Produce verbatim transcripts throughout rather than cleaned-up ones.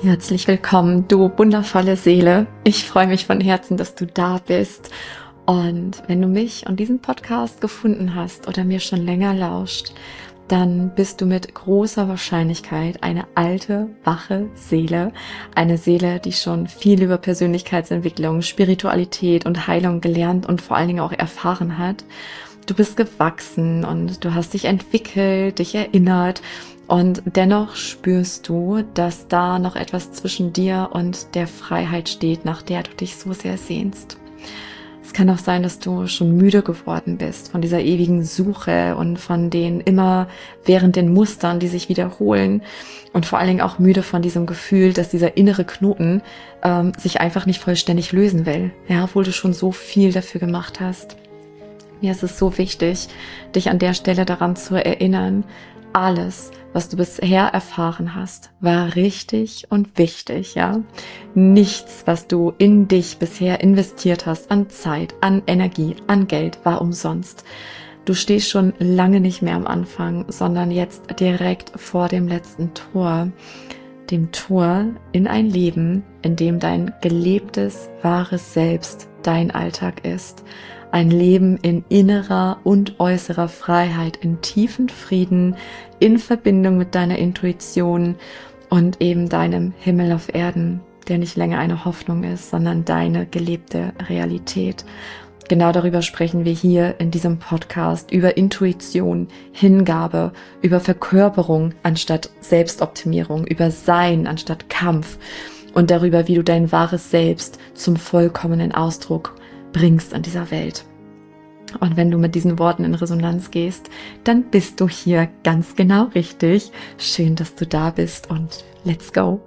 Herzlich willkommen, du wundervolle Seele. Ich freue mich von Herzen, dass du da bist. Und wenn du mich und diesen Podcast gefunden hast oder mir schon länger lauscht, dann bist du mit großer Wahrscheinlichkeit eine alte, wache Seele. Eine Seele, die schon viel über Persönlichkeitsentwicklung, Spiritualität und Heilung gelernt und vor allen Dingen auch erfahren hat. Du bist gewachsen und du hast dich entwickelt, dich erinnert. Und dennoch spürst du, dass da noch etwas zwischen dir und der Freiheit steht, nach der du dich so sehr sehnst. Es kann auch sein, dass du schon müde geworden bist von dieser ewigen Suche und von den immer währenden Mustern, die sich wiederholen. Und vor allen Dingen auch müde von diesem Gefühl, dass dieser innere Knoten ähm, sich einfach nicht vollständig lösen will, ja, obwohl du schon so viel dafür gemacht hast. Mir ist es so wichtig, dich an der Stelle daran zu erinnern, alles, was du bisher erfahren hast, war richtig und wichtig, ja. Nichts, was du in dich bisher investiert hast, an Zeit, an Energie, an Geld, war umsonst. Du stehst schon lange nicht mehr am Anfang, sondern jetzt direkt vor dem letzten Tor. Dem Tor in ein Leben, in dem dein gelebtes, wahres Selbst dein Alltag ist. Ein Leben in innerer und äußerer Freiheit, in tiefen Frieden, in Verbindung mit deiner Intuition und eben deinem Himmel auf Erden, der nicht länger eine Hoffnung ist, sondern deine gelebte Realität. Genau darüber sprechen wir hier in diesem Podcast, über Intuition, Hingabe, über Verkörperung anstatt Selbstoptimierung, über Sein anstatt Kampf und darüber, wie du dein wahres Selbst zum vollkommenen Ausdruck bringst an dieser Welt. Und wenn du mit diesen Worten in Resonanz gehst, dann bist du hier ganz genau richtig. Schön, dass du da bist und let's go!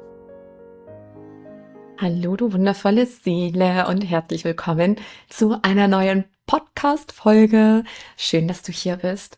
Hallo, du wundervolle Seele und herzlich willkommen zu einer neuen Podcast-Folge. Schön, dass du hier bist.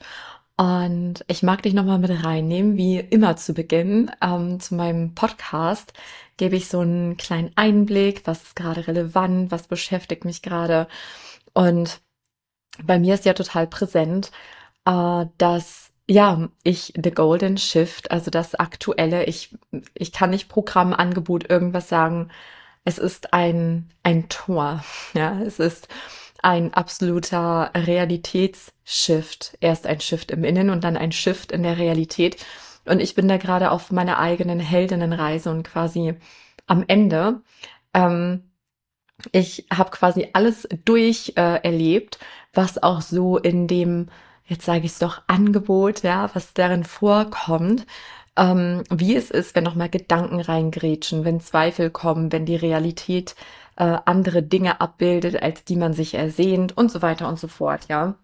Und ich mag dich nochmal mit reinnehmen, wie immer zu Beginn ähm, zu meinem Podcast gebe ich so einen kleinen Einblick, was ist gerade relevant, was beschäftigt mich gerade. Und bei mir ist ja total präsent, äh, dass ja ich The Golden Shift, also das Aktuelle, ich ich kann nicht Programm, Angebot, irgendwas sagen. Es ist ein ein Tor, ja, es ist ein absoluter Realitätsshift. Erst ein Shift im Innen und dann ein Shift in der Realität. Und ich bin da gerade auf meiner eigenen Heldinnenreise und quasi am Ende. Ähm, ich habe quasi alles durch äh, erlebt, was auch so in dem, jetzt sage ich es doch, Angebot, ja, was darin vorkommt, ähm, wie es ist, wenn nochmal Gedanken reingrätschen, wenn Zweifel kommen, wenn die Realität äh, andere Dinge abbildet, als die man sich ersehnt und so weiter und so fort, ja.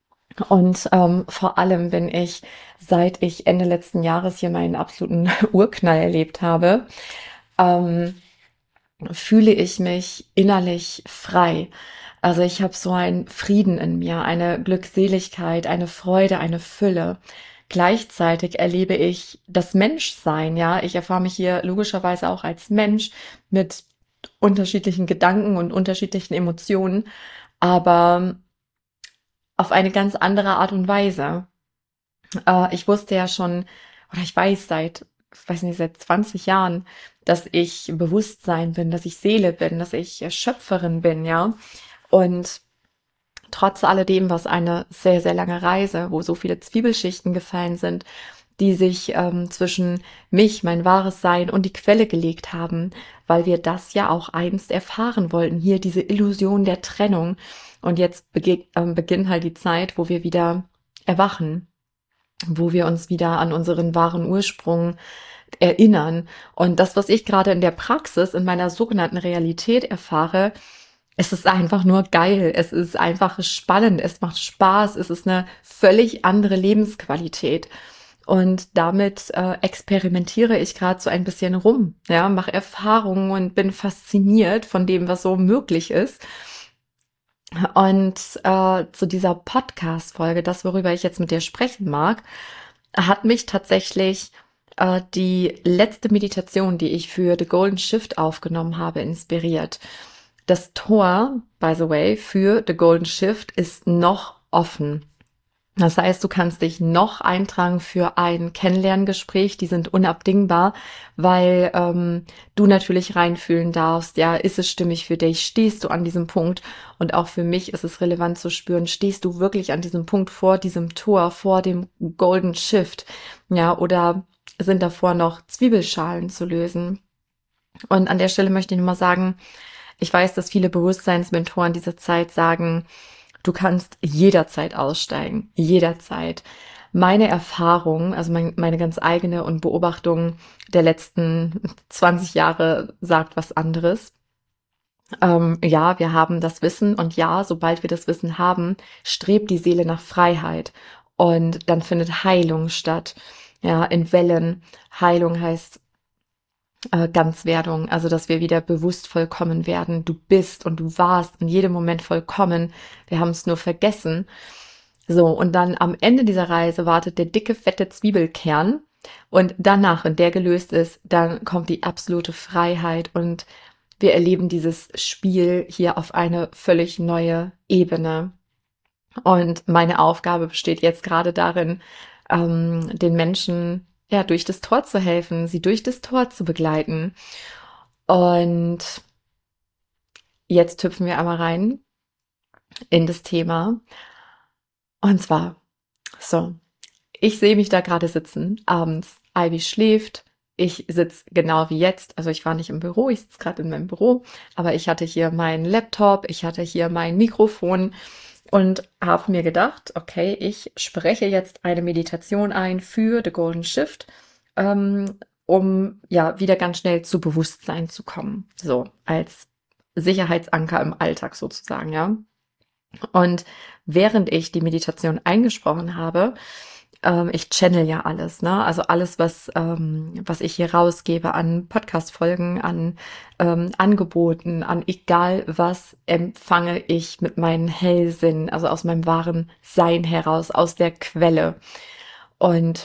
Und ähm, vor allem, wenn ich, seit ich Ende letzten Jahres hier meinen absoluten Urknall erlebt habe, ähm, fühle ich mich innerlich frei. Also ich habe so einen Frieden in mir, eine Glückseligkeit, eine Freude, eine Fülle. Gleichzeitig erlebe ich das Menschsein, ja. Ich erfahre mich hier logischerweise auch als Mensch mit unterschiedlichen Gedanken und unterschiedlichen Emotionen, aber auf eine ganz andere Art und Weise. Äh, ich wusste ja schon, oder ich weiß seit, ich weiß nicht, seit zwanzig Jahren, dass ich Bewusstsein bin, dass ich Seele bin, dass ich Schöpferin bin, ja. Und trotz alledem war es eine sehr, sehr lange Reise, wo so viele Zwiebelschichten gefallen sind, die sich ähm, zwischen mich, mein wahres Sein und die Quelle gelegt haben, weil wir das ja auch einst erfahren wollten. Hier diese Illusion der Trennung. Und jetzt bege- ähm, beginnt halt die Zeit, wo wir wieder erwachen, wo wir uns wieder an unseren wahren Ursprung erinnern. Und das, was ich gerade in der Praxis, in meiner sogenannten Realität erfahre, es ist einfach nur geil. Es ist einfach spannend. Es macht Spaß. Es ist eine völlig andere Lebensqualität. Und damit äh, experimentiere ich gerade so ein bisschen rum, ja, mache Erfahrungen und bin fasziniert von dem, was so möglich ist. Und äh, zu dieser Podcast-Folge, das, worüber ich jetzt mit dir sprechen mag, hat mich tatsächlich äh, die letzte Meditation, die ich für The Golden Shift aufgenommen habe, inspiriert. Das Tor, by the way, für The Golden Shift ist noch offen. Das heißt, du kannst dich noch eintragen für ein Kennenlerngespräch, die sind unabdingbar, weil ähm, du natürlich reinfühlen darfst, ja, ist es stimmig für dich, stehst du an diesem Punkt? Und auch für mich ist es relevant zu spüren, stehst du wirklich an diesem Punkt vor diesem Tor, vor dem Golden Shift, ja, oder sind davor noch Zwiebelschalen zu lösen? Und an der Stelle möchte ich nochmal sagen, ich weiß, dass viele Bewusstseinsmentoren dieser Zeit sagen, du kannst jederzeit aussteigen, jederzeit. Meine Erfahrung, also mein, meine ganz eigene und Beobachtung der letzten zwanzig Jahre sagt was anderes. Ähm, ja, wir haben das Wissen und ja, sobald wir das Wissen haben, strebt die Seele nach Freiheit und dann findet Heilung statt. Ja, in Wellen. Heilung heißt äh, Ganzwerdung, also dass wir wieder bewusst vollkommen werden. Du bist und du warst in jedem Moment vollkommen. Wir haben es nur vergessen. So, und dann am Ende dieser Reise wartet der dicke, fette Zwiebelkern. Und danach, wenn der gelöst ist, dann kommt die absolute Freiheit und wir erleben dieses Spiel hier auf eine völlig neue Ebene. Und meine Aufgabe besteht jetzt gerade darin, ähm, den Menschen ja durch das Tor zu helfen, sie durch das Tor zu begleiten. Und jetzt hüpfen wir einmal rein in das Thema. Und zwar, so, ich sehe mich da gerade sitzen, abends. Ivy schläft. Ich sitze genau wie jetzt. Also ich war nicht im Büro, ich sitze gerade in meinem Büro, aber ich hatte hier meinen Laptop, ich hatte hier mein Mikrofon und habe mir gedacht, okay, ich spreche jetzt eine Meditation ein für The Golden Shift, ähm, um ja wieder ganz schnell zu Bewusstsein zu kommen. So als Sicherheitsanker im Alltag sozusagen, ja. Und während ich die Meditation eingesprochen habe, ähm, ich channel ja alles, ne? Also alles, was, ähm, was ich hier rausgebe an Podcast-Folgen, an ähm, Angeboten, an egal was, empfange ich mit meinen Hellsinn, also aus meinem wahren Sein heraus, aus der Quelle. Und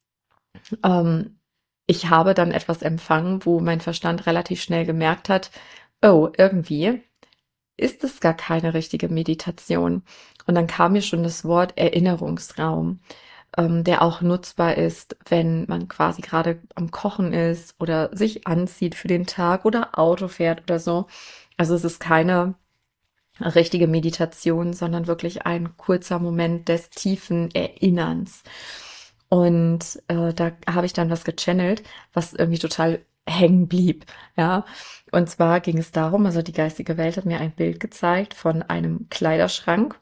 ähm, ich habe dann etwas empfangen, wo mein Verstand relativ schnell gemerkt hat, oh, irgendwie ist es gar keine richtige Meditation. Und dann kam mir schon das Wort Erinnerungsraum, ähm, der auch nutzbar ist, wenn man quasi gerade am Kochen ist oder sich anzieht für den Tag oder Auto fährt oder so. Also es ist keine richtige Meditation, sondern wirklich ein kurzer Moment des tiefen Erinnerns. Und äh, da habe ich dann was gechannelt, was irgendwie total hängen blieb, ja. Und zwar ging es darum, also die geistige Welt hat mir ein Bild gezeigt von einem Kleiderschrank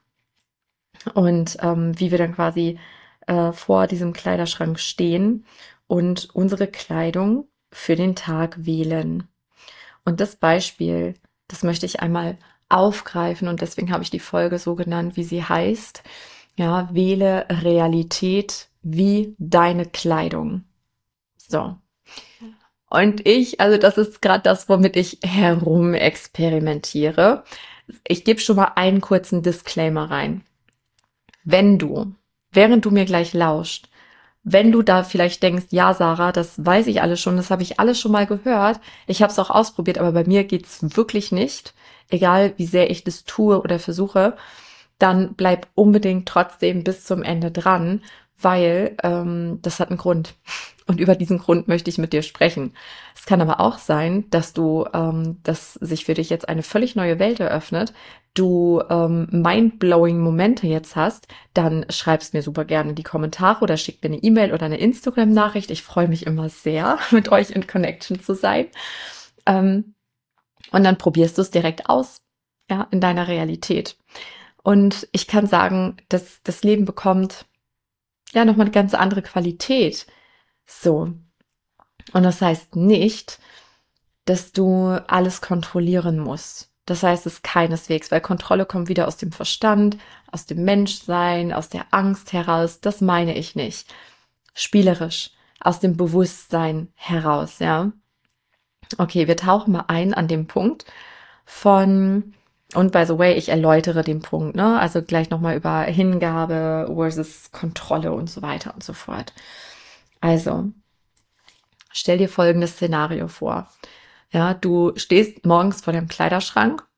und ähm, wie wir dann quasi äh, vor diesem Kleiderschrank stehen und unsere Kleidung für den Tag wählen. Und das Beispiel, das möchte ich einmal aufgreifen und deswegen habe ich die Folge so genannt, wie sie heißt. Ja, wähle Realität wie deine Kleidung. So. Und ich, also das ist gerade das, womit ich herum experimentiere. Ich gebe schon mal einen kurzen Disclaimer rein. Wenn du, während du mir gleich lauscht, wenn du da vielleicht denkst, ja, Sarah, das weiß ich alles schon, das habe ich alles schon mal gehört, ich habe es auch ausprobiert, aber bei mir geht's wirklich nicht, egal wie sehr ich das tue oder versuche, dann bleib unbedingt trotzdem bis zum Ende dran, weil ähm, das hat einen Grund. Und über diesen Grund möchte ich mit dir sprechen. Es kann aber auch sein, dass du, ähm, dass sich für dich jetzt eine völlig neue Welt eröffnet, du ähm, mind-blowing Momente jetzt hast, dann schreib's mir super gerne in die Kommentare oder schick mir eine E-Mail oder eine Instagram-Nachricht. Ich freue mich immer sehr, mit euch in Connection zu sein. Ähm, und dann probierst du es direkt aus, ja, in deiner Realität. Und ich kann sagen, dass das Leben bekommt ja nochmal eine ganz andere Qualität. So. Und das heißt nicht, dass du alles kontrollieren musst. Das heißt es keineswegs, weil Kontrolle kommt wieder aus dem Verstand, aus dem Menschsein, aus der Angst heraus. Das meine ich nicht. Spielerisch, aus dem Bewusstsein heraus, ja. Okay, wir tauchen mal ein an dem Punkt von, und by the way, ich erläutere den Punkt, ne? Also gleich nochmal über Hingabe versus Kontrolle und so weiter und so fort. Also, stell dir folgendes Szenario vor. Ja, du stehst morgens vor dem Kleiderschrank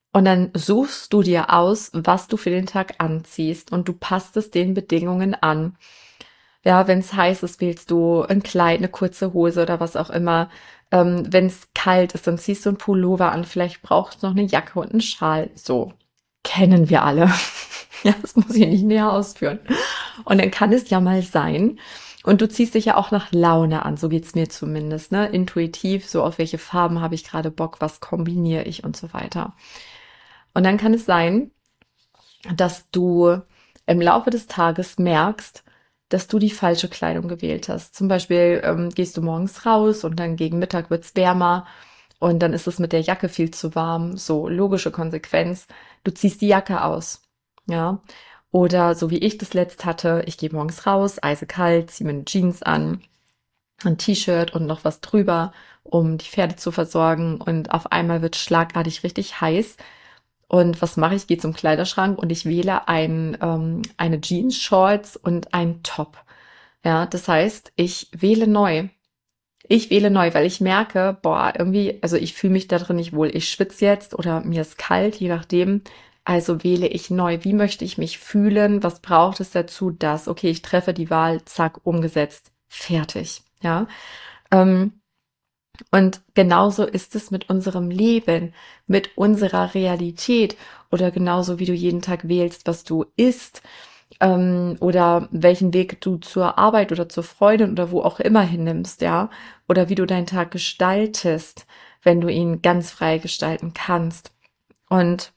Und dann suchst du dir aus, was du für den Tag anziehst und du passt es den Bedingungen an. Ja, wenn es heiß ist, wählst du ein Kleid, eine kurze Hose oder was auch immer. Ähm, wenn es kalt ist, dann ziehst du 'n Pullover an. Vielleicht brauchst du noch eine Jacke und einen Schal. So, kennen wir alle. Ja, das muss ich nicht näher ausführen. Und dann kann es ja mal sein und du ziehst dich ja auch nach Laune an, so geht's mir zumindest, ne? Intuitiv, so auf welche Farben habe ich gerade Bock, was kombiniere ich und so weiter. Und dann kann es sein, dass du im Laufe des Tages merkst, dass du die falsche Kleidung gewählt hast. Zum Beispiel ähm, gehst du morgens raus und dann gegen Mittag wird's wärmer und dann ist es mit der Jacke viel zu warm. So logische Konsequenz. Du ziehst die Jacke aus. Ja. Oder so wie ich das letzt hatte, ich gehe morgens raus, eisekalt, ziehe mir eine Jeans an, ein T-Shirt und noch was drüber, um die Pferde zu versorgen. Und auf einmal wird schlagartig richtig heiß. Und was mache ich? Gehe zum Kleiderschrank und ich wähle ein, ähm, eine Jeans, Shorts und ein Top. Ja, das heißt, ich wähle neu. Ich wähle neu, weil ich merke, boah, irgendwie, also ich fühle mich da drin nicht wohl. Ich schwitze jetzt oder mir ist kalt, je nachdem. Also wähle ich neu. Wie möchte ich mich fühlen? Was braucht es dazu? Das. Okay, ich treffe die Wahl, zack, umgesetzt, fertig. Ja. Ähm, und genauso ist es mit unserem Leben, mit unserer Realität oder genauso wie du jeden Tag wählst, was du isst, ähm, oder welchen Weg du zur Arbeit oder zur Freundin oder wo auch immer hinnimmst, ja, oder wie du deinen Tag gestaltest, wenn du ihn ganz frei gestalten kannst. Und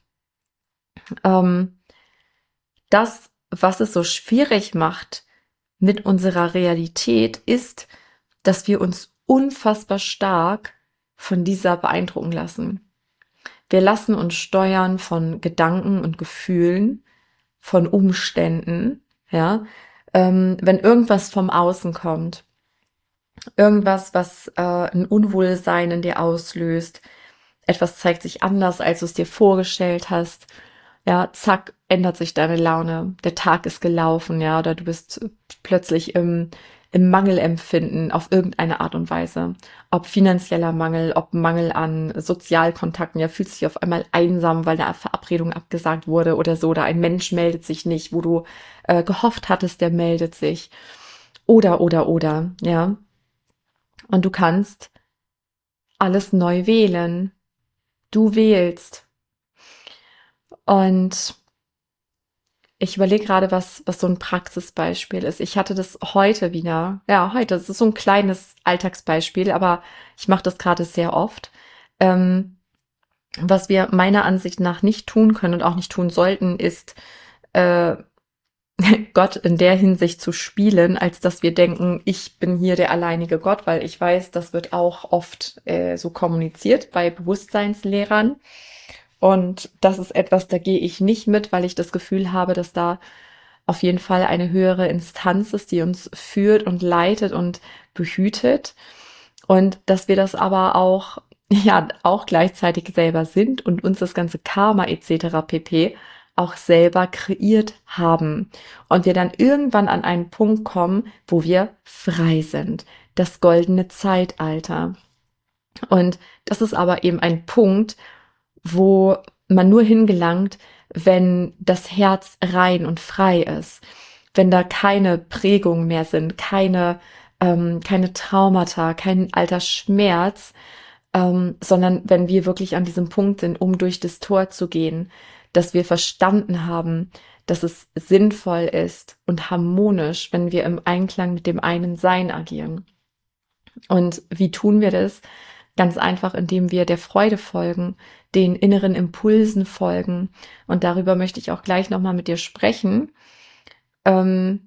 ähm, das, was es so schwierig macht mit unserer Realität, ist, dass wir uns unfassbar stark von dieser beeindrucken lassen. Wir lassen uns steuern von Gedanken und Gefühlen, von Umständen, ja. Ähm, wenn irgendwas vom Außen kommt, irgendwas, was äh, ein Unwohlsein in dir auslöst, etwas zeigt sich anders, als du es dir vorgestellt hast, ja, zack, ändert sich deine Laune, der Tag ist gelaufen, ja, oder du bist plötzlich im, im Mangelempfinden auf irgendeine Art und Weise. Ob finanzieller Mangel, ob Mangel an Sozialkontakten, ja, fühlst dich auf einmal einsam, weil eine Verabredung abgesagt wurde oder so, oder ein Mensch meldet sich nicht, wo du äh, gehofft hattest, der meldet sich. Oder, oder, oder, ja. Und du kannst alles neu wählen. Du wählst. Und ich überlege gerade, was, was so ein Praxisbeispiel ist. Ich hatte das heute wieder. Ja, heute. Das ist so ein kleines Alltagsbeispiel, aber ich mache das gerade sehr oft. Ähm, was wir meiner Ansicht nach nicht tun können und auch nicht tun sollten, ist äh, Gott in der Hinsicht zu spielen, als dass wir denken, ich bin hier der alleinige Gott, weil ich weiß, das wird auch oft äh, so kommuniziert bei Bewusstseinslehrern. Und das ist etwas, da gehe ich nicht mit, weil ich das Gefühl habe, dass da auf jeden Fall eine höhere Instanz ist, die uns führt und leitet und behütet. Und dass wir das aber auch, ja, auch gleichzeitig selber sind und uns das ganze Karma et cetera pp. Auch selber kreiert haben. Und wir dann irgendwann an einen Punkt kommen, wo wir frei sind. Das goldene Zeitalter. Und das ist aber eben ein Punkt, wo man nur hingelangt, wenn das Herz rein und frei ist, wenn da keine Prägungen mehr sind, keine, ähm, keine Traumata, kein alter Schmerz, ähm, sondern wenn wir wirklich an diesem Punkt sind, um durch das Tor zu gehen, dass wir verstanden haben, dass es sinnvoll ist und harmonisch, wenn wir im Einklang mit dem einen Sein agieren. Und wie tun wir das? Ganz einfach, indem wir der Freude folgen, den inneren Impulsen folgen. Und darüber möchte ich auch gleich nochmal mit dir sprechen, ähm,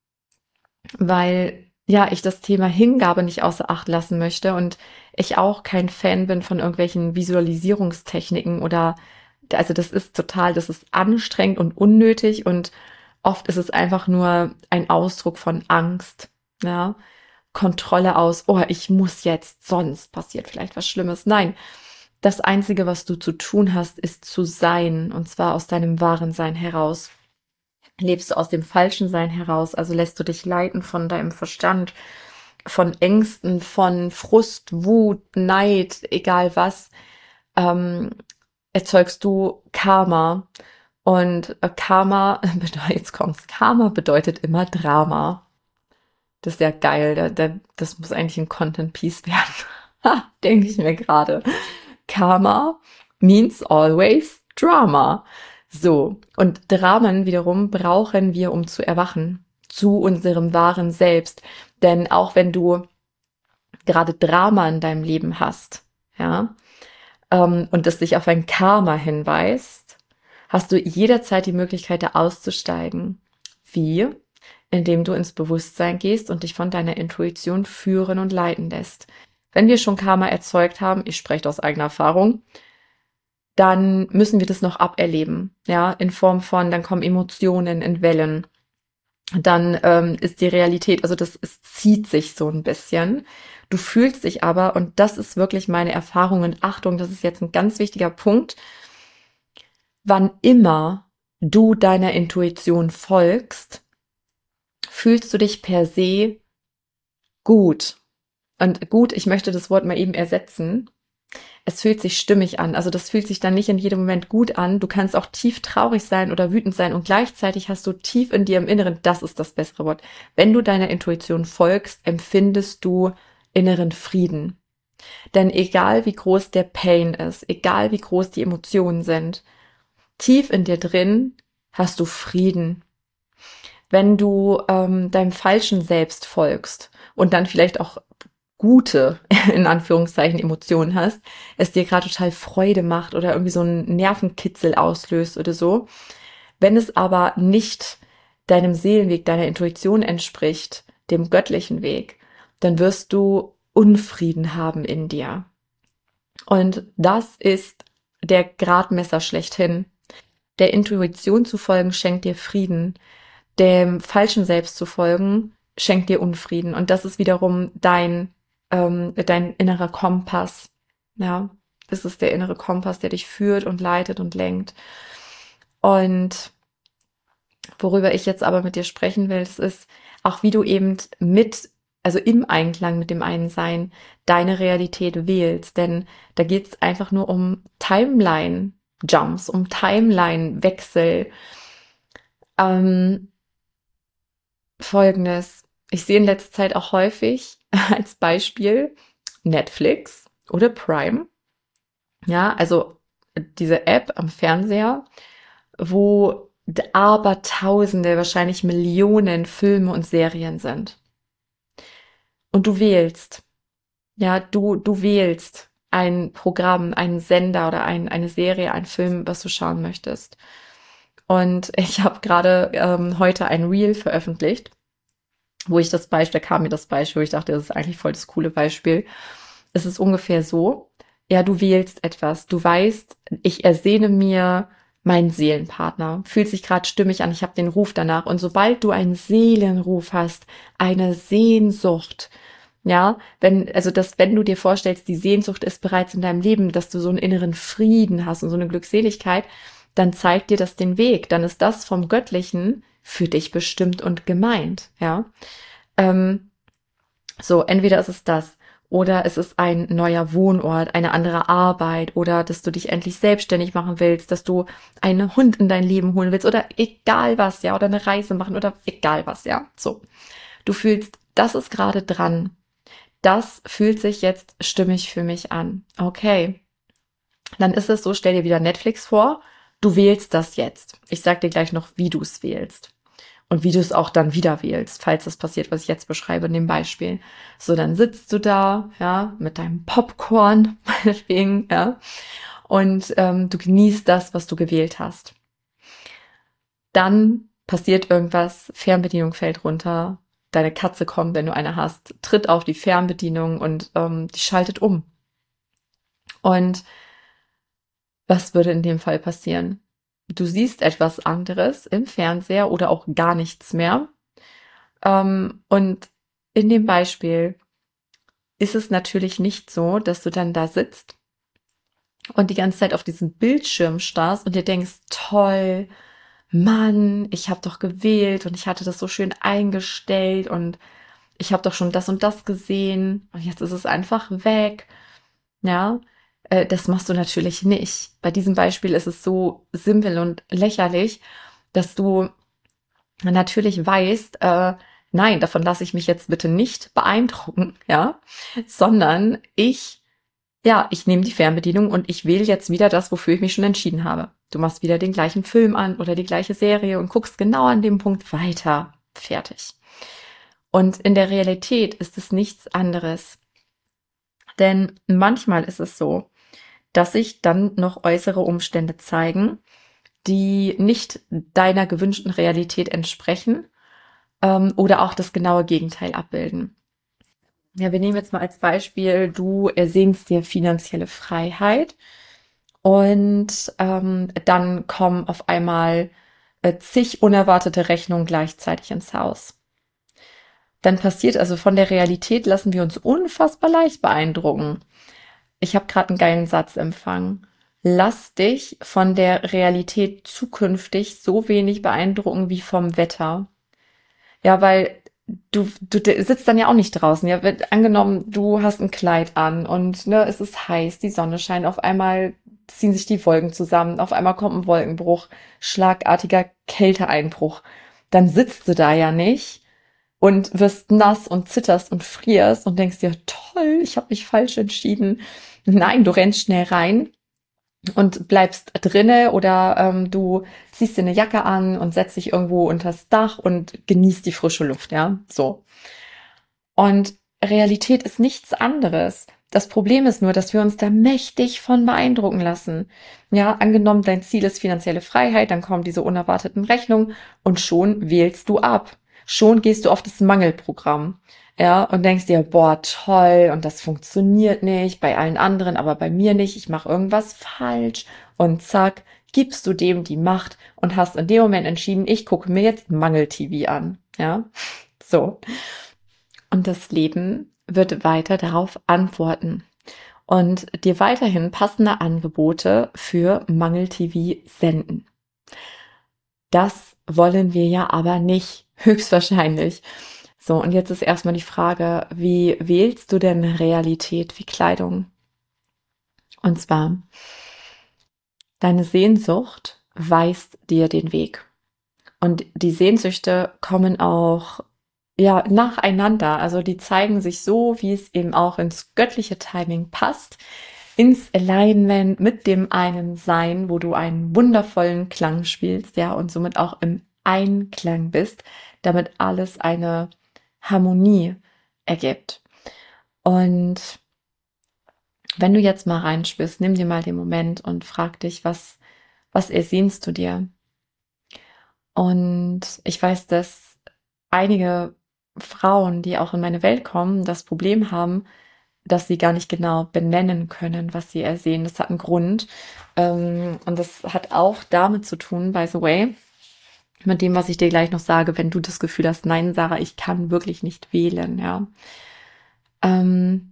weil ja ich das Thema Hingabe nicht außer Acht lassen möchte und ich auch kein Fan bin von irgendwelchen Visualisierungstechniken oder, also das ist total, das ist anstrengend und unnötig und oft ist es einfach nur ein Ausdruck von Angst, ja. Kontrolle aus, oh, ich muss jetzt, sonst passiert vielleicht was Schlimmes. Nein, das Einzige, was du zu tun hast, ist zu sein, und zwar aus deinem wahren Sein heraus. Lebst du aus dem falschen Sein heraus, also lässt du dich leiten von deinem Verstand, von Ängsten, von Frust, Wut, Neid, egal was, ähm, erzeugst du Karma. Und äh, Karma, jetzt kommt's, Karma bedeutet immer Drama. Das ist ja geil, da, da, das muss eigentlich ein Content Piece werden. Ha, denke ich mir gerade. Karma means always Drama. So, und Dramen wiederum brauchen wir, um zu erwachen, zu unserem wahren Selbst. Denn auch wenn du gerade Drama in deinem Leben hast, ja, ähm, und es dich auf ein Karma hinweist, hast du jederzeit die Möglichkeit, da auszusteigen. Wie? Indem du ins Bewusstsein gehst und dich von deiner Intuition führen und leiten lässt. Wenn wir schon Karma erzeugt haben, ich spreche aus eigener Erfahrung, dann müssen wir das noch aberleben, ja, in Form von, dann kommen Emotionen in Wellen. Dann ähm, ist die Realität, also das es zieht sich so ein bisschen. Du fühlst dich aber, und das ist wirklich meine Erfahrung und Achtung, das ist jetzt ein ganz wichtiger Punkt, wann immer du deiner Intuition folgst, fühlst du dich per se gut. Und gut, ich möchte das Wort mal eben ersetzen. Es fühlt sich stimmig an. Also das fühlt sich dann nicht in jedem Moment gut an. Du kannst auch tief traurig sein oder wütend sein und gleichzeitig hast du tief in dir im Inneren, das ist das bessere Wort. Wenn du deiner Intuition folgst, empfindest du inneren Frieden. Denn egal wie groß der Pain ist, egal wie groß die Emotionen sind, tief in dir drin hast du Frieden. Wenn du ähm, deinem falschen Selbst folgst und dann vielleicht auch gute, in Anführungszeichen, Emotionen hast, es dir gerade total Freude macht oder irgendwie so einen Nervenkitzel auslöst oder so. Wenn es aber nicht deinem Seelenweg, deiner Intuition entspricht, dem göttlichen Weg, dann wirst du Unfrieden haben in dir. Und das ist der Gradmesser schlechthin. Der Intuition zu folgen schenkt dir Frieden. Dem falschen Selbst zu folgen schenkt dir Unfrieden. Und das ist wiederum dein ähm, dein innerer Kompass. Ja, das ist der innere Kompass, der dich führt und leitet und lenkt. Und worüber ich jetzt aber mit dir sprechen will, das ist auch, wie du eben mit, also im Einklang mit dem einen Sein, deine Realität wählst. Denn da geht es einfach nur um Timeline-Jumps, um Timeline-Wechsel. Ähm, Folgendes. Ich sehe in letzter Zeit auch häufig als Beispiel Netflix oder Prime. Ja, also diese App am Fernseher, wo Abertausende, wahrscheinlich Millionen Filme und Serien sind. Und du wählst, ja, du, du wählst ein Programm, einen Sender oder ein, eine Serie, einen Film, was du schauen möchtest. Und ich habe gerade ähm, heute ein Reel veröffentlicht, wo ich das Beispiel, da kam mir das Beispiel, wo ich dachte, das ist eigentlich voll das coole Beispiel. Es ist ungefähr so, ja, du wählst etwas, du weißt, ich ersehne mir meinen Seelenpartner, fühlt sich gerade stimmig an, ich habe den Ruf danach. Und sobald du einen Seelenruf hast, eine Sehnsucht, ja, wenn, also das, wenn du dir vorstellst, die Sehnsucht ist bereits in deinem Leben, dass du so einen inneren Frieden hast und so eine Glückseligkeit, dann zeigt dir das den Weg, dann ist das vom Göttlichen für dich bestimmt und gemeint, ja. Ähm, so, entweder ist es das, oder es ist ein neuer Wohnort, eine andere Arbeit, oder dass du dich endlich selbstständig machen willst, dass du einen Hund in dein Leben holen willst, oder egal was, ja, oder eine Reise machen, oder egal was, ja. So, du fühlst, das ist gerade dran. Das fühlt sich jetzt stimmig für mich an. Okay. Dann ist es so, stell dir wieder Netflix vor, du wählst das jetzt. Ich sag dir gleich noch, wie du es wählst. Und wie du es auch dann wieder wählst, falls das passiert, was ich jetzt beschreibe in dem Beispiel. So, dann sitzt du da, ja, mit deinem Popcorn, meinetwegen, ja, und ähm, du genießt das, was du gewählt hast. Dann passiert irgendwas, Fernbedienung fällt runter, deine Katze kommt, wenn du eine hast, tritt auf die Fernbedienung und ähm, die schaltet um. Und was würde in dem Fall passieren? Du siehst etwas anderes im Fernseher oder auch gar nichts mehr. Ähm, und in dem Beispiel ist es natürlich nicht so, dass du dann da sitzt und die ganze Zeit auf diesen Bildschirm starrst und dir denkst, toll, Mann, ich habe doch gewählt und ich hatte das so schön eingestellt und ich habe doch schon das und das gesehen und jetzt ist es einfach weg. Ja, Äh, das machst du natürlich nicht. Bei diesem Beispiel ist es so simpel und lächerlich, dass du natürlich weißt, äh, nein, davon lasse ich mich jetzt bitte nicht beeindrucken, ja, sondern ich, ja, ich nehme die Fernbedienung und ich wähle jetzt wieder das, wofür ich mich schon entschieden habe. Du machst wieder den gleichen Film an oder die gleiche Serie und guckst genau an dem Punkt weiter. Fertig. Und in der Realität ist es nichts anderes. Denn manchmal ist es so, dass sich dann noch äußere Umstände zeigen, die nicht deiner gewünschten Realität entsprechen, ähm, oder auch das genaue Gegenteil abbilden. Ja, wir nehmen jetzt mal als Beispiel, du ersehnst dir finanzielle Freiheit und ähm, dann kommen auf einmal äh, zig unerwartete Rechnungen gleichzeitig ins Haus. Dann passiert also von der Realität, lassen wir uns unfassbar leicht beeindrucken. Ich habe gerade einen geilen Satz empfangen. Lass dich von der Realität zukünftig so wenig beeindrucken wie vom Wetter. Ja, weil du, du sitzt dann ja auch nicht draußen. Ja, wird angenommen, du hast ein Kleid an und ne, es ist heiß, die Sonne scheint, auf einmal ziehen sich die Wolken zusammen, auf einmal kommt ein Wolkenbruch, schlagartiger Kälteeinbruch. Dann sitzt du da ja nicht und wirst nass und zitterst und frierst und denkst dir, toll, ich habe mich falsch entschieden. Nein, du rennst schnell rein und bleibst drinne oder ähm, du ziehst dir eine Jacke an und setzt dich irgendwo unters Dach und genießt die frische Luft, ja, so. Und Realität ist nichts anderes. Das Problem ist nur, dass wir uns da mächtig von beeindrucken lassen. Ja, angenommen, dein Ziel ist finanzielle Freiheit, dann kommen diese unerwarteten Rechnungen und schon wählst du ab. Schon gehst du auf das Mangelprogramm. Ja, und denkst dir, boah, toll, und das funktioniert nicht, bei allen anderen, aber bei mir nicht, ich mache irgendwas falsch. Und zack, gibst du dem die Macht und hast in dem Moment entschieden, ich gucke mir jetzt Mangel-T V an. Ja, so. Und das Leben wird weiter darauf antworten und dir weiterhin passende Angebote für Mangel-T V senden. Das wollen wir ja aber nicht, höchstwahrscheinlich. So, und jetzt ist erstmal die Frage, wie wählst du denn Realität wie Kleidung? Und zwar, deine Sehnsucht weist dir den Weg. Und die Sehnsüchte kommen auch ja nacheinander. Also die zeigen sich so, wie es eben auch ins göttliche Timing passt, ins Alignment mit dem einen Sein, wo du einen wundervollen Klang spielst, ja, und somit auch im Einklang bist, damit alles eine Harmonie ergibt. Und wenn du jetzt mal reinspürst, nimm dir mal den Moment und frag dich, was, was ersehnst du dir? Und ich weiß, dass einige Frauen, die auch in meine Welt kommen, das Problem haben, dass sie gar nicht genau benennen können, was sie ersehen. Das hat einen Grund. Ähm, und das hat auch damit zu tun, by the way, mit dem, was ich dir gleich noch sage, wenn du das Gefühl hast, nein, Sarah, ich kann wirklich nicht wählen, ja. Ähm,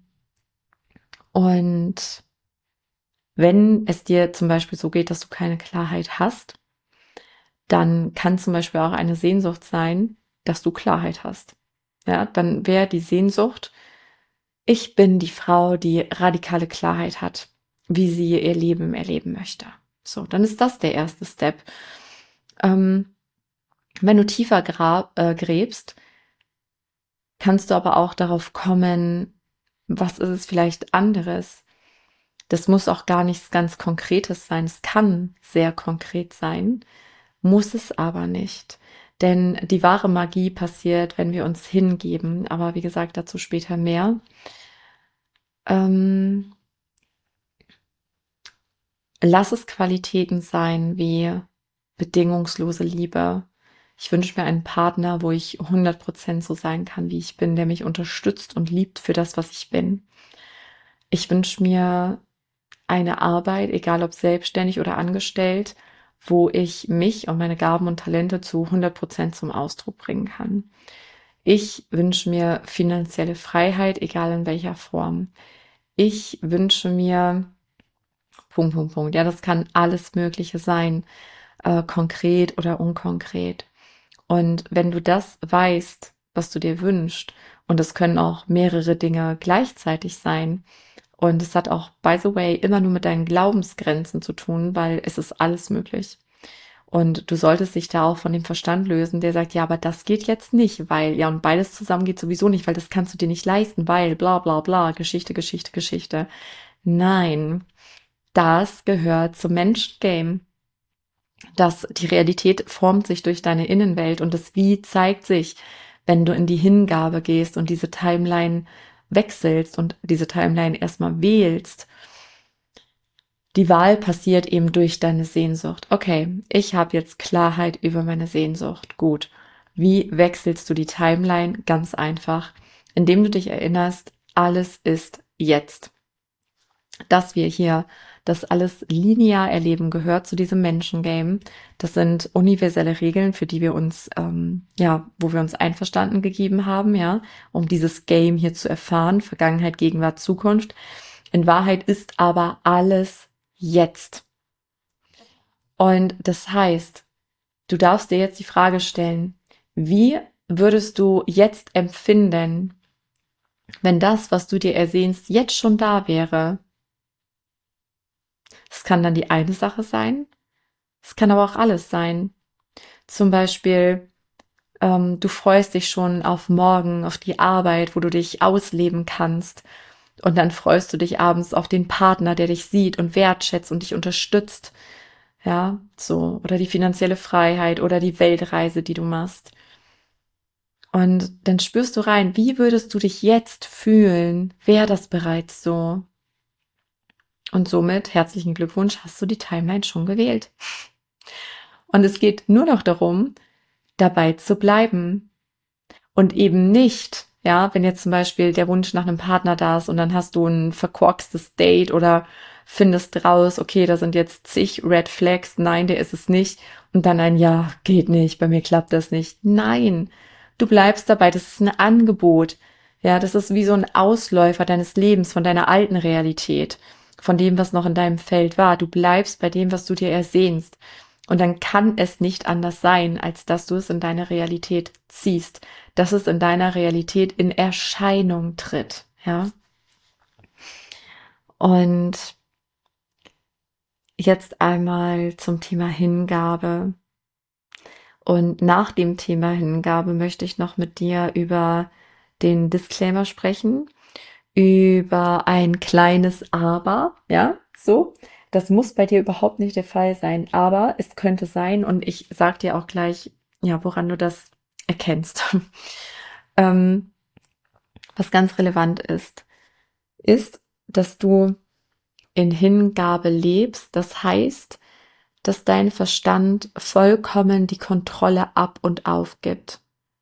und wenn es dir zum Beispiel so geht, dass du keine Klarheit hast, dann kann zum Beispiel auch eine Sehnsucht sein, dass du Klarheit hast. Ja, dann wäre die Sehnsucht, ich bin die Frau, die radikale Klarheit hat, wie sie ihr Leben erleben möchte. So, dann ist das der erste Step. Ähm, wenn du tiefer grab, äh, gräbst, kannst du aber auch darauf kommen, was ist es vielleicht anderes? Das muss auch gar nichts ganz Konkretes sein. Es kann sehr konkret sein, muss es aber nicht. Denn die wahre Magie passiert, wenn wir uns hingeben. Aber wie gesagt, dazu später mehr. Ähm, lass es Qualitäten sein wie bedingungslose Liebe. Ich wünsche mir einen Partner, wo ich hundert Prozent so sein kann, wie ich bin, der mich unterstützt und liebt für das, was ich bin. Ich wünsche mir eine Arbeit, egal ob selbstständig oder angestellt, wo ich mich und meine Gaben und Talente zu hundert Prozent zum Ausdruck bringen kann. Ich wünsche mir finanzielle Freiheit, egal in welcher Form. Ich wünsche mir Punkt, Punkt, Punkt. Ja, das kann alles Mögliche sein, äh, konkret oder unkonkret. Und wenn du das weißt, was du dir wünschst, und es können auch mehrere Dinge gleichzeitig sein, Und es hat auch, by the way, immer nur mit deinen Glaubensgrenzen zu tun, weil es ist alles möglich. Und du solltest dich da auch von dem Verstand lösen, der sagt, ja, aber das geht jetzt nicht, weil, ja, und beides zusammen geht sowieso nicht, weil das kannst du dir nicht leisten, weil, bla, bla, bla, Geschichte, Geschichte, Geschichte. Nein, das gehört zum Menschengame. Das, die Realität formt sich durch deine Innenwelt und das Wie zeigt sich, wenn du in die Hingabe gehst und diese Timeline wechselst und diese Timeline erstmal wählst. Die Wahl passiert eben durch deine Sehnsucht. Okay, ich habe jetzt Klarheit über meine Sehnsucht. Gut. Wie wechselst du die Timeline? Ganz einfach, indem du dich erinnerst, alles ist jetzt. Dass wir hier das alles linear erleben, gehört zu diesem Menschengame. Das sind universelle Regeln, für die wir uns, ähm, ja, wo wir uns einverstanden gegeben haben, ja, um dieses Game hier zu erfahren, Vergangenheit, Gegenwart, Zukunft. In Wahrheit ist aber alles jetzt. Und das heißt, du darfst dir jetzt die Frage stellen, wie würdest du jetzt empfinden, wenn das, was du dir ersehnst, jetzt schon da wäre? Es kann dann die eine Sache sein, es kann aber auch alles sein. Zum Beispiel, ähm, du freust dich schon auf morgen, auf die Arbeit, wo du dich ausleben kannst. Und dann freust du dich abends auf den Partner, der dich sieht und wertschätzt und dich unterstützt. Ja, so. Oder die finanzielle Freiheit oder die Weltreise, die du machst. Und dann spürst du rein, wie würdest du dich jetzt fühlen? Wäre das bereits so? Und somit, herzlichen Glückwunsch, hast du die Timeline schon gewählt. Und es geht nur noch darum, dabei zu bleiben. Und eben nicht, ja, wenn jetzt zum Beispiel der Wunsch nach einem Partner da ist und dann hast du ein verkorkstes Date oder findest raus, okay, da sind jetzt zig Red Flags, nein, der ist es nicht. Und dann ein Ja, geht nicht, bei mir klappt das nicht. Nein, du bleibst dabei, das ist ein Angebot. Ja, das ist wie so ein Ausläufer deines Lebens, von deiner alten Realität, von dem, was noch in deinem Feld war. Du bleibst bei dem, was du dir ersehnst. Und dann kann es nicht anders sein, als dass du es in deine Realität ziehst, dass es in deiner Realität in Erscheinung tritt, ja. Und jetzt einmal zum Thema Hingabe. Und nach dem Thema Hingabe möchte ich noch mit dir über den Disclaimer sprechen, über ein kleines Aber, ja, so. Das muss bei dir überhaupt nicht der Fall sein, aber es könnte sein und ich sag dir auch gleich, ja, woran du das erkennst. ähm, was ganz relevant ist, ist, dass du in Hingabe lebst. Das heißt, dass dein Verstand vollkommen die Kontrolle ab und aufgibt.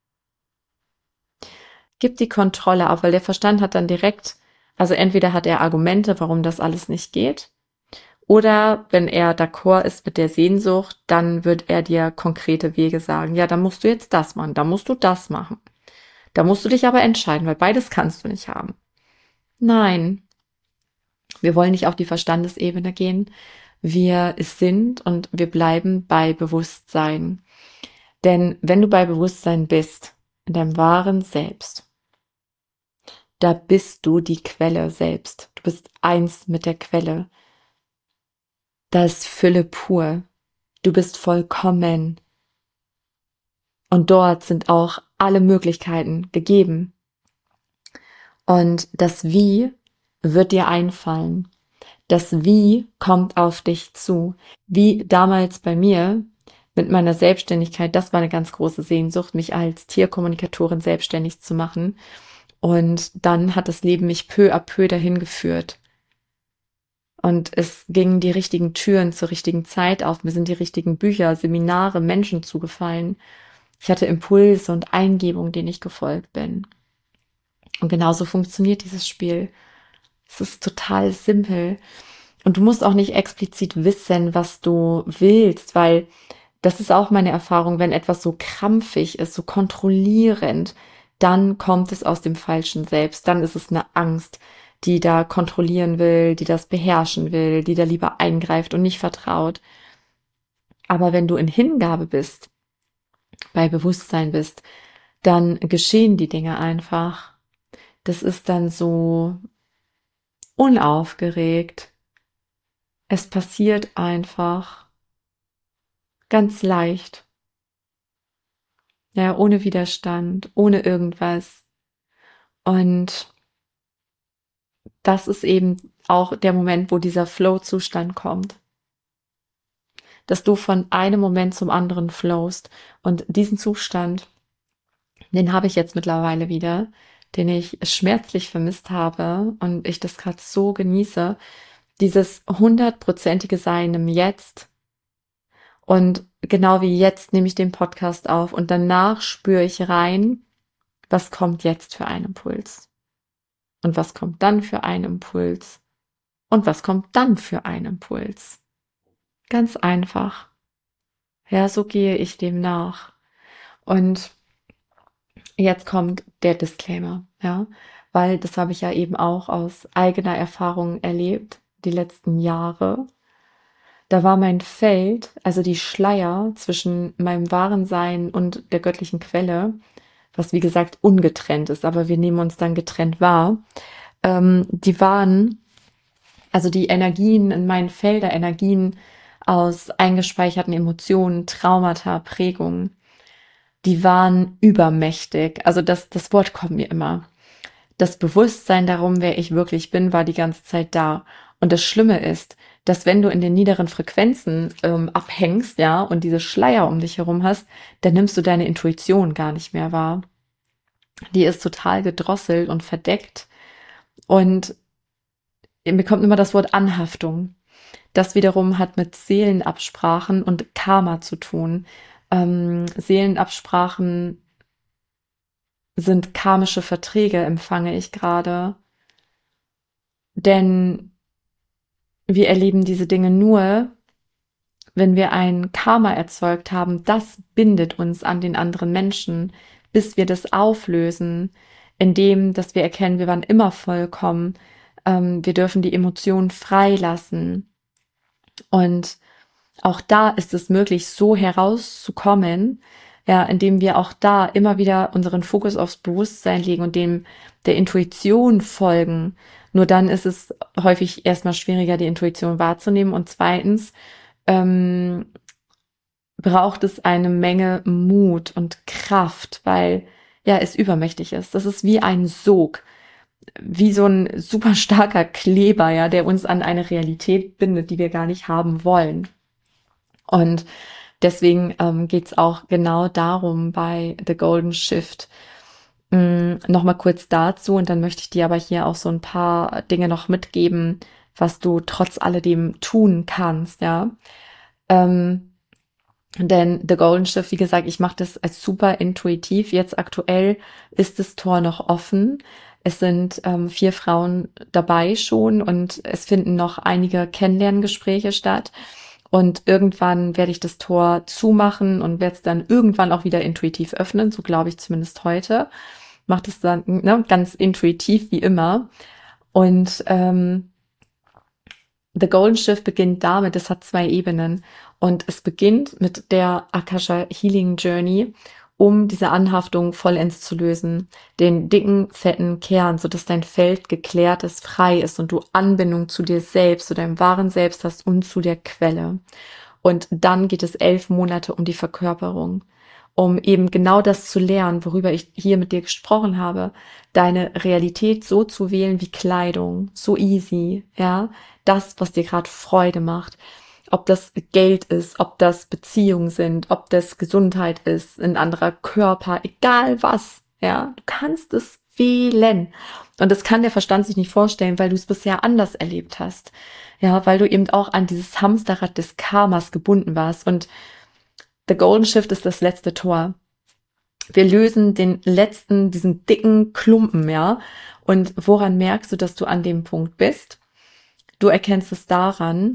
Gib die Kontrolle ab, weil der Verstand hat dann direkt, also entweder hat er Argumente, warum das alles nicht geht, oder wenn er d'accord ist mit der Sehnsucht, dann wird er dir konkrete Wege sagen. Ja, da musst du jetzt das machen, da musst du das machen. Da musst du dich aber entscheiden, weil beides kannst du nicht haben. Nein, wir wollen nicht auf die Verstandesebene gehen. Wir sind und wir bleiben bei Bewusstsein. Denn wenn du bei Bewusstsein bist, in deinem wahren Selbst, da bist du die Quelle selbst. Du bist eins mit der Quelle. Da ist Fülle pur. Du bist vollkommen. Und dort sind auch alle Möglichkeiten gegeben. Und das Wie wird dir einfallen. Das Wie kommt auf dich zu. Wie damals bei mir mit meiner Selbstständigkeit, das war eine ganz große Sehnsucht, mich als Tierkommunikatorin selbstständig zu machen. Und dann hat das Leben mich peu à peu dahin geführt. Und es gingen die richtigen Türen zur richtigen Zeit auf. Mir sind die richtigen Bücher, Seminare, Menschen zugefallen. Ich hatte Impulse und Eingebungen, denen ich gefolgt bin. Und genauso funktioniert dieses Spiel. Es ist total simpel. Und du musst auch nicht explizit wissen, was du willst, weil das ist auch meine Erfahrung, wenn etwas so krampfig ist, so kontrollierend, dann kommt es aus dem falschen Selbst. Dann ist es eine Angst, die da kontrollieren will, die das beherrschen will, die da lieber eingreift und nicht vertraut. Aber wenn du in Hingabe bist, bei Bewusstsein bist, dann geschehen die Dinge einfach. Das ist dann so unaufgeregt. Es passiert einfach ganz leicht. Ja, ohne Widerstand, ohne irgendwas. Und das ist eben auch der Moment, wo dieser Flow-Zustand kommt. Dass du von einem Moment zum anderen flowst. Und diesen Zustand, den habe ich jetzt mittlerweile wieder, den ich schmerzlich vermisst habe und ich das gerade so genieße. Dieses hundertprozentige Sein im Jetzt. Und genau wie jetzt nehme ich den Podcast auf und danach spüre ich rein, was kommt jetzt für ein Impuls? Und was kommt dann für ein Impuls? Und was kommt dann für ein Impuls? Ganz einfach. Ja, so gehe ich dem nach. Und jetzt kommt der Disclaimer, ja, weil das habe ich ja eben auch aus eigener Erfahrung erlebt, die letzten Jahre. Da war mein Feld, also die Schleier zwischen meinem wahren Sein und der göttlichen Quelle, was wie gesagt ungetrennt ist, aber wir nehmen uns dann getrennt wahr, ähm, die waren, also die Energien in meinen Felder, Energien aus eingespeicherten Emotionen, Traumata, Prägungen, die waren übermächtig. Also das, das Wort kommt mir immer. Das Bewusstsein darum, wer ich wirklich bin, war die ganze Zeit da. Und das Schlimme ist, dass wenn du in den niederen Frequenzen ähm, abhängst, ja, und diese Schleier um dich herum hast, dann nimmst du deine Intuition gar nicht mehr wahr. Die ist total gedrosselt und verdeckt. Und mir kommt immer das Wort Anhaftung. Das wiederum hat mit Seelenabsprachen und Karma zu tun. Ähm, Seelenabsprachen sind karmische Verträge, empfange ich gerade. Denn wir erleben diese Dinge nur, wenn wir ein Karma erzeugt haben. Das bindet uns an den anderen Menschen, bis wir das auflösen, indem, dass wir erkennen, wir waren immer vollkommen. Ähm, wir dürfen die Emotionen freilassen. Und auch da ist es möglich, so herauszukommen, ja, indem wir auch da immer wieder unseren Fokus aufs Bewusstsein legen und dem der Intuition folgen. Nur dann ist es häufig erstmal schwieriger, die Intuition wahrzunehmen. Und zweitens ähm, braucht es eine Menge Mut und Kraft, weil ja es übermächtig ist. Das ist wie ein Sog, wie so ein super starker Kleber, ja, der uns an eine Realität bindet, die wir gar nicht haben wollen. Und deswegen ähm, geht es auch genau darum bei The Golden Shift. Ähm, Nochmal kurz dazu und dann möchte ich dir aber hier auch so ein paar Dinge noch mitgeben, was du trotz alledem tun kannst, ja. Ähm, denn The Golden Shift, wie gesagt, ich mache das als super intuitiv. Jetzt aktuell ist das Tor noch offen. Es sind ähm, vier Frauen dabei schon und es finden noch einige Kennenlerngespräche statt. Und irgendwann werde ich das Tor zumachen und werde es dann irgendwann auch wieder intuitiv öffnen. So glaube ich zumindest heute. Macht es dann ne, ganz intuitiv wie immer. Und ähm, The Golden Shift beginnt damit, es hat zwei Ebenen. Und es beginnt mit der Akasha Healing Journey, um diese Anhaftung vollends zu lösen. Den dicken, fetten Kern, sodass dein Feld geklärt ist, frei ist und du Anbindung zu dir selbst, zu deinem wahren Selbst hast und zu der Quelle. Und dann geht es elf Monate um die Verkörperung, um eben genau das zu lernen, worüber ich hier mit dir gesprochen habe, deine Realität so zu wählen wie Kleidung, so easy, ja, das, was dir gerade Freude macht. Ob das Geld ist, ob das Beziehungen sind, ob das Gesundheit ist, ein anderer Körper, egal was, ja, du kannst es wählen. Und das kann der Verstand sich nicht vorstellen, weil du es bisher anders erlebt hast. Ja, weil du eben auch an dieses Hamsterrad des Karmas gebunden warst. Und The Golden Shift ist das letzte Tor. Wir lösen den letzten, diesen dicken Klumpen, ja. Und woran merkst du, dass du an dem Punkt bist? Du erkennst es daran,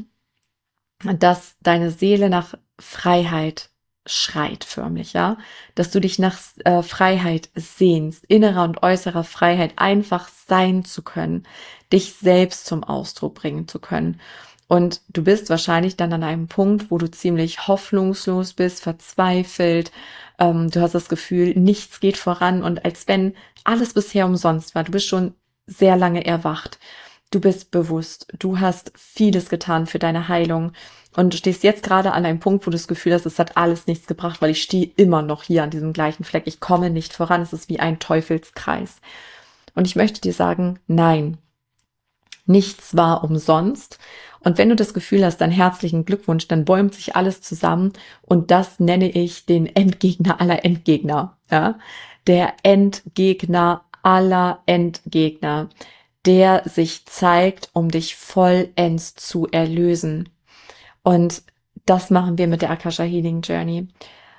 dass deine Seele nach Freiheit schreit förmlich, ja, dass du dich nach äh, Freiheit sehnst, innerer und äußerer Freiheit, einfach sein zu können, dich selbst zum Ausdruck bringen zu können. Und du bist wahrscheinlich dann an einem Punkt, wo du ziemlich hoffnungslos bist, verzweifelt, ähm, du hast das Gefühl, nichts geht voran und als wenn alles bisher umsonst war. Du bist schon sehr lange erwacht. du bist bewusst, du hast vieles getan für deine Heilung und du stehst jetzt gerade an einem Punkt, wo du das Gefühl hast, es hat alles nichts gebracht, weil ich stehe immer noch hier an diesem gleichen Fleck. Ich komme nicht voran. Es ist wie ein Teufelskreis. Und ich möchte dir sagen, nein, nichts war umsonst. Und wenn du das Gefühl hast, dann herzlichen Glückwunsch, dann bäumt sich alles zusammen und das nenne ich den Endgegner aller Endgegner. Ja? Der Endgegner aller Endgegner, der sich zeigt, um dich vollends zu erlösen. Und das machen wir mit der Akasha Healing Journey.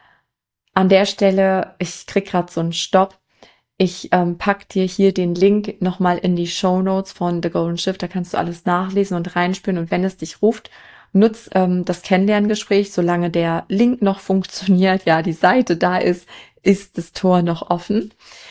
An der Stelle, ich krieg gerade so einen Stopp. Ich ähm, pack dir hier den Link nochmal in die Shownotes von The Golden Shift. Da kannst du alles nachlesen und reinspüren. Und wenn es dich ruft, nutz ähm, das Kennenlerngespräch, solange der Link noch funktioniert, ja, die Seite da ist, ist das Tor noch offen.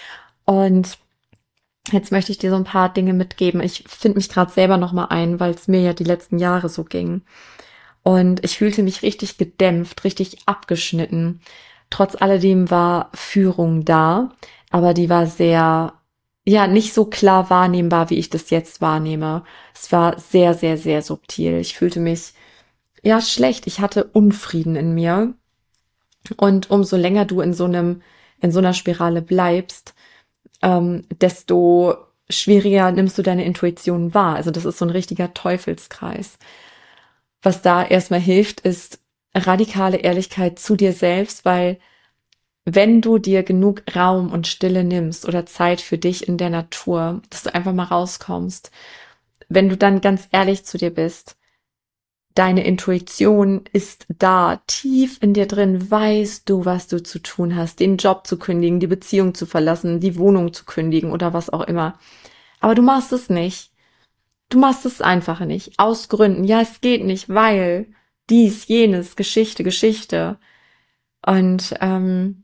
Und jetzt möchte ich dir so ein paar Dinge mitgeben. Ich finde mich gerade selber nochmal ein, weil es mir ja die letzten Jahre so ging. Und ich fühlte mich richtig gedämpft, richtig abgeschnitten. Trotz alledem war Führung da, aber die war sehr, ja, nicht so klar wahrnehmbar, wie ich das jetzt wahrnehme. Es war sehr, sehr, sehr subtil. Ich fühlte mich, ja, schlecht. Ich hatte Unfrieden in mir. Und umso länger du in so einem, in so einer Spirale bleibst, ähm, desto schwieriger nimmst du deine Intuition wahr. Also das ist so ein richtiger Teufelskreis. Was da erstmal hilft, ist radikale Ehrlichkeit zu dir selbst, weil wenn du dir genug Raum und Stille nimmst oder Zeit für dich in der Natur, dass du einfach mal rauskommst, wenn du dann ganz ehrlich zu dir bist, deine Intuition ist da, tief in dir drin, weißt du, was du zu tun hast, den Job zu kündigen, die Beziehung zu verlassen, die Wohnung zu kündigen oder was auch immer. Aber du machst es nicht. Du machst es einfach nicht. Aus Gründen. Ja, es geht nicht, weil dies, jenes, Geschichte, Geschichte. Und ähm,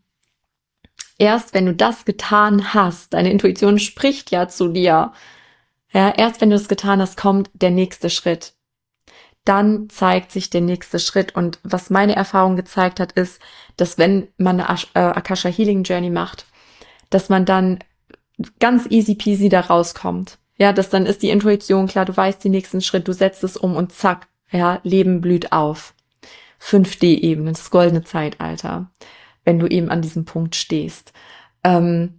erst wenn du das getan hast, deine Intuition spricht ja zu dir. Ja, erst wenn du es getan hast, kommt der nächste Schritt. Dann zeigt sich der nächste Schritt. Und was meine Erfahrung gezeigt hat, ist, dass wenn man eine Akasha Healing Journey macht, dass man dann ganz easy peasy da rauskommt. Ja, das dann ist die Intuition klar, du weißt den nächsten Schritt, du setzt es um und zack, ja, Leben blüht auf. fünf D-Ebene, das goldene Zeitalter, wenn du eben an diesem Punkt stehst. Ähm,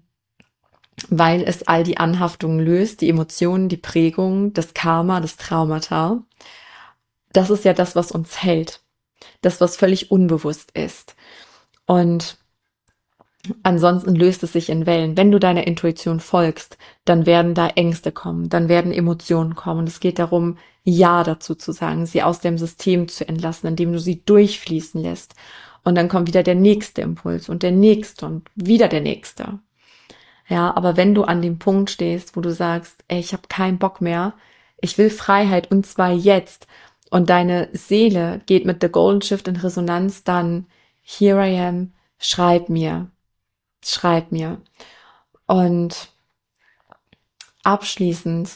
weil es all die Anhaftungen löst, die Emotionen, die Prägung, das Karma, das Traumata. Das ist ja das, was uns hält. Das, was völlig unbewusst ist. Und ansonsten löst es sich in Wellen. Wenn du deiner Intuition folgst, dann werden da Ängste kommen, dann werden Emotionen kommen. Und es geht darum, Ja dazu zu sagen, sie aus dem System zu entlassen, indem du sie durchfließen lässt. Und dann kommt wieder der nächste Impuls und der nächste und wieder der nächste. Ja, aber wenn du an dem Punkt stehst, wo du sagst, ey, ich habe keinen Bock mehr, ich will Freiheit und zwar jetzt, und deine Seele geht mit The Golden Shift in Resonanz, dann here I am, schreib mir. Schreib mir. Und abschließend,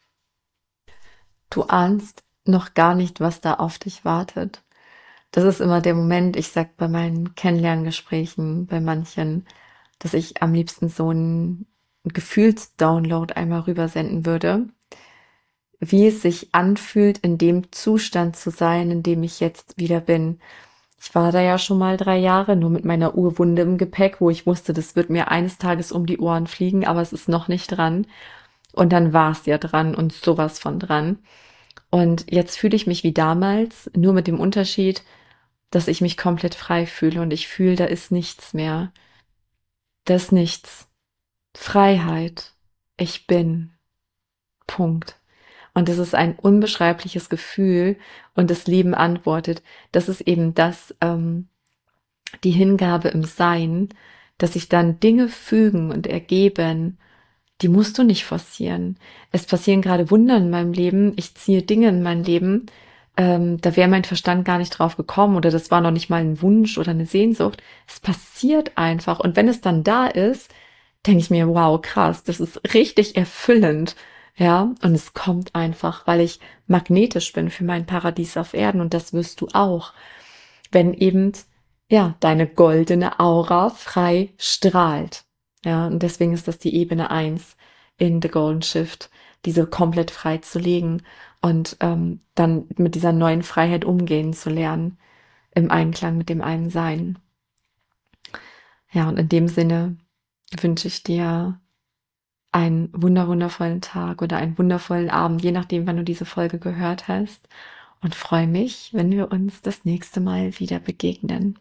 du ahnst noch gar nicht, was da auf dich wartet. Das ist immer der Moment, ich sag bei meinen Kennenlerngesprächen, bei manchen, dass ich am liebsten so einen Gefühlsdownload einmal rübersenden würde, wie es sich anfühlt, in dem Zustand zu sein, in dem ich jetzt wieder bin. Ich war da ja schon mal drei Jahre, nur mit meiner Urwunde im Gepäck, wo ich wusste, das wird mir eines Tages um die Ohren fliegen, aber es ist noch nicht dran. Und dann war es ja dran und sowas von dran. Und jetzt fühle ich mich wie damals, nur mit dem Unterschied, dass ich mich komplett frei fühle und ich fühle, da ist nichts mehr. Da ist nichts. Freiheit. Ich bin. Punkt. Und es ist ein unbeschreibliches Gefühl und das Leben antwortet. Das ist eben das, ähm, die Hingabe im Sein, dass sich dann Dinge fügen und ergeben, die musst du nicht forcieren. Es passieren gerade Wunder in meinem Leben, ich ziehe Dinge in mein Leben, ähm, da wäre mein Verstand gar nicht drauf gekommen oder das war noch nicht mal ein Wunsch oder eine Sehnsucht. Es passiert einfach und wenn es dann da ist, denke ich mir, wow, krass, das ist richtig erfüllend. Ja, und es kommt einfach, weil ich magnetisch bin für mein Paradies auf Erden und das wirst du auch, wenn eben, ja, deine goldene Aura frei strahlt. Ja, und deswegen ist das die Ebene eins in The Golden Shift, diese komplett frei zu legen und ähm, dann mit dieser neuen Freiheit umgehen zu lernen, im Einklang mit dem einen Sein. Ja, und in dem Sinne wünsche ich dir einen wunder wundervollen Tag oder einen wundervollen Abend, je nachdem, wann du diese Folge gehört hast. Und freue mich, wenn wir uns das nächste Mal wieder begegnen.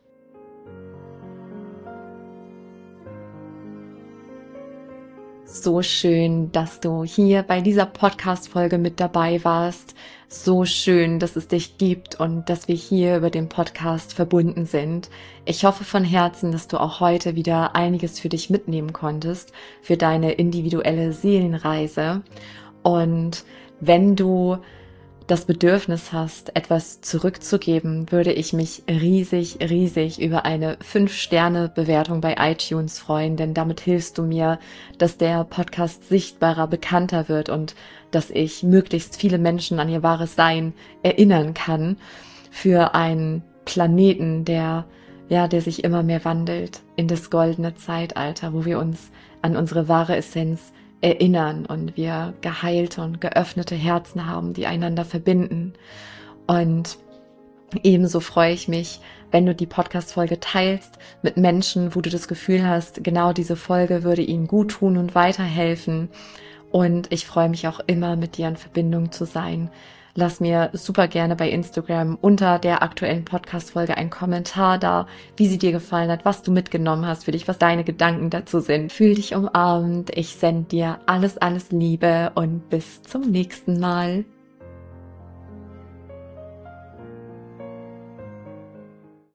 So schön, dass du hier bei dieser Podcast-Folge mit dabei warst. So schön, dass es dich gibt und dass wir hier über den Podcast verbunden sind. Ich hoffe von Herzen, dass du auch heute wieder einiges für dich mitnehmen konntest, für deine individuelle Seelenreise. Und wenn du das Bedürfnis hast, etwas zurückzugeben, würde ich mich riesig, riesig über eine fünf Sterne Bewertung bei iTunes freuen, denn damit hilfst du mir, dass der Podcast sichtbarer, bekannter wird und dass ich möglichst viele Menschen an ihr wahres Sein erinnern kann für einen Planeten, der, ja, der sich immer mehr wandelt in das goldene Zeitalter, wo wir uns an unsere wahre Essenz erinnern und wir geheilte und geöffnete Herzen haben, die einander verbinden. Und ebenso freue ich mich, wenn du die Podcast-Folge teilst mit Menschen, wo du das Gefühl hast, genau diese Folge würde ihnen gut tun und weiterhelfen. Und ich freue mich auch immer, mit dir in Verbindung zu sein. Lass mir super gerne bei Instagram unter der aktuellen Podcast-Folge einen Kommentar da, wie sie dir gefallen hat, was du mitgenommen hast für dich, was deine Gedanken dazu sind. Fühl dich umarmt. Ich sende dir alles, alles Liebe und bis zum nächsten Mal.